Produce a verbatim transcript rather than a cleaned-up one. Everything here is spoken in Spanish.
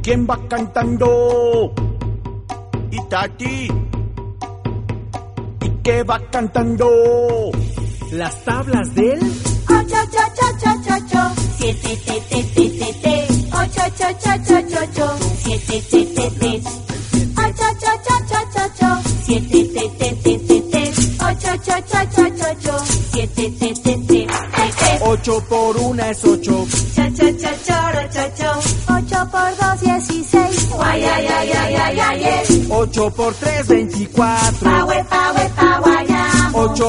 ¿Quién va cantando? ¿Y Tati? ¿Y qué va cantando? Las tablas del ocho, ocho, ocho, ocho, ocho, siete, te, te, te, te, te, ocho, ocho, ocho, ocho, ocho, siete, te, te, te, ocho, ocho, ocho, ocho, ocho, siete, te, te, te, te, te, ocho, ocho, ocho, ocho, ocho, siete, te, te, te, te, te. Ocho por una es ocho. Cha, cha, cha, choro, cho, cho. Ocho por dos, dieciséis. Guay, ay, ay, ay, ay, ay, ay. Ocho por tres, veinticuatro. Pa, we, pa, we, pa, guayamo. Ocho